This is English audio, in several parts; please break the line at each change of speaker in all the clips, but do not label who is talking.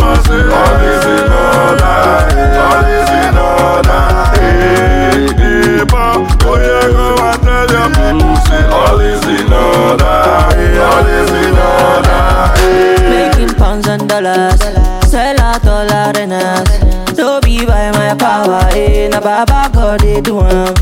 say all is in order, all is in order. But oh yeah, go and tell your people say all is in order, all is in order.
Making pounds and dollars, sell out all arenas. Don't be by my power, na Baba God they do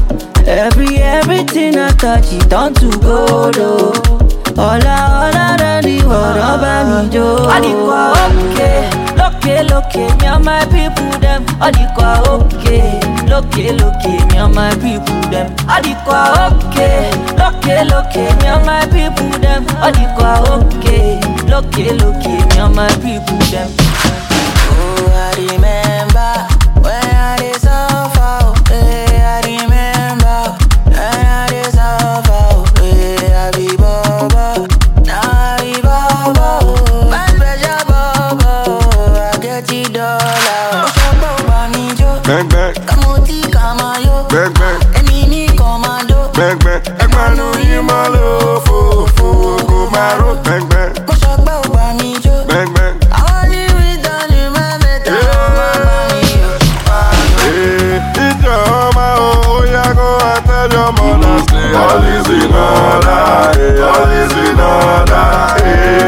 everything I touch it turn to gold, oh. All around the world, over me, Joe. All okay, loke, me and my people, them. All okay, loke, me and my people, them. All okay, loke, me and my people, them. All okay, loke, me and my people, them.
Oh, I remember when I did suffer. I remember when I did suffer. I be Baba, now I be Baba. My special Baba, I get the dollar. Baba me jo,
Bang bang,
kamoti kamayo,
bang bang,
enini commando.
bang bang. Egbanu yimalo, fo go maro. Bang bang,
Baba me jo,
bang bang.
I only with the man that Baba me yo.
It's your mama, oh yeah, go and tell your mother say all is in order, all is in order.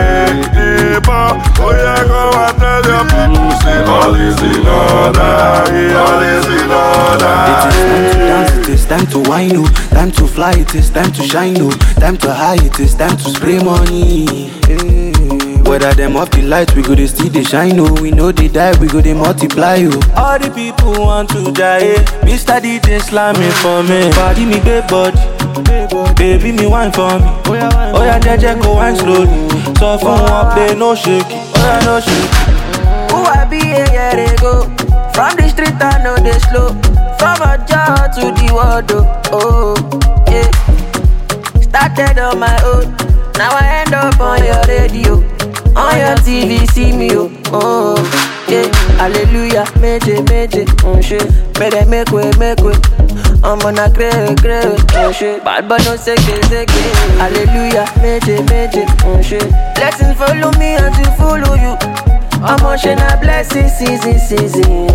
But oh yeah, go and tell your people say all is in order, all is in order.
It is time to wine, oh. Time to fly, it is time to shine, oh. Time to high, it is time to spray money. Whether them off the light, we go they still they shine, oh. We know they die, we go they multiply, oh. All the people want to die, Mr. DJ slamming for me. Body me good body, baby me wine for me. Oh yeah, JJ go wine slowly. So from up there, no shaky, oh yeah, no shaky.
Who I be a year ago? From the street I know they slow. From a jar to the world, oh, yeah. Started on my own, now I end up on your radio. On your TV, see me, oh, yeah. Hallelujah, meje, oh shit. Better make way, I'm on a crave, oh shit. Bad but no seke. Hallelujah, meje, oh shit. Blessings follow me and to follow you. I'm on a blessing, season.
It's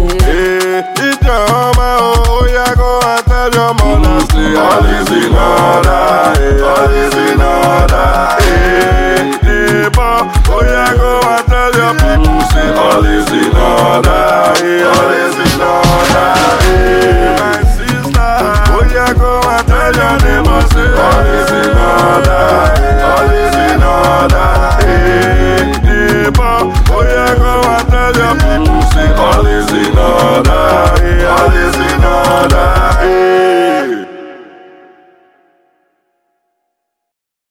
your mama, oh yeah, go and tell your mother say all is in order, all is in order. But oh yeah, go and tell your people say all is in order.